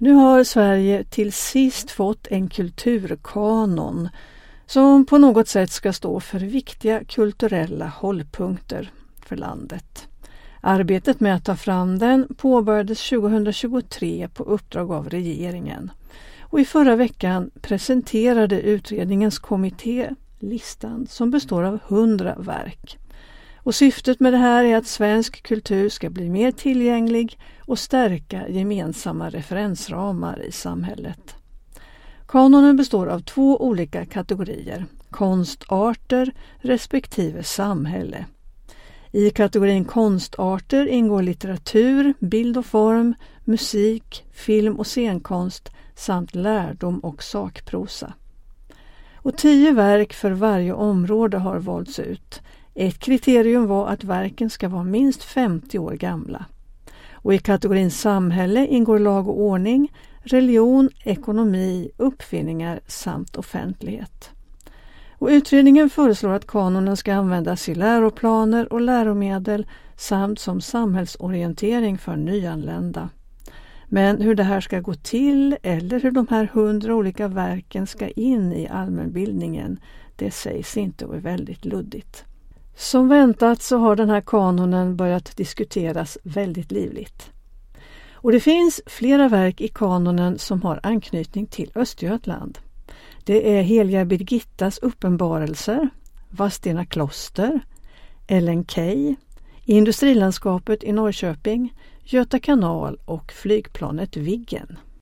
Nu har Sverige till sist fått en kulturkanon som på något sätt ska stå för viktiga kulturella hållpunkter för landet. Arbetet med att ta fram den påbörjades 2023 på uppdrag av regeringen. Och i förra veckan presenterade utredningens kommitté listan som består av 100 verk. Och syftet med det här är att svensk kultur ska bli mer tillgänglig och stärka gemensamma referensramar i samhället. Kanonen består av 2 olika kategorier, konstarter respektive samhälle. I kategorin konstarter ingår litteratur, bild och form, musik, film och scenkonst samt lärdom och sakprosa. Och 10 verk för varje område har valts ut. Ett kriterium var att verken ska vara minst 50 år gamla. Och i kategorin samhälle ingår lag och ordning, religion, ekonomi, uppfinningar samt offentlighet. Och utredningen föreslår att kanonen ska användas i läroplaner och läromedel samt som samhällsorientering för nyanlända. Men hur det här ska gå till eller hur de här 100 olika verken ska in i allmänbildningen, det sägs inte och är väldigt luddigt. Som väntat så har den här kanonen börjat diskuteras väldigt livligt. Och det finns flera verk i kanonen som har anknytning till Östergötland. Det är Heliga Birgittas uppenbarelser, Vadstena kloster, Ellen Key, industrilandskapet i Norrköping, Göta kanal och flygplanet Viggen.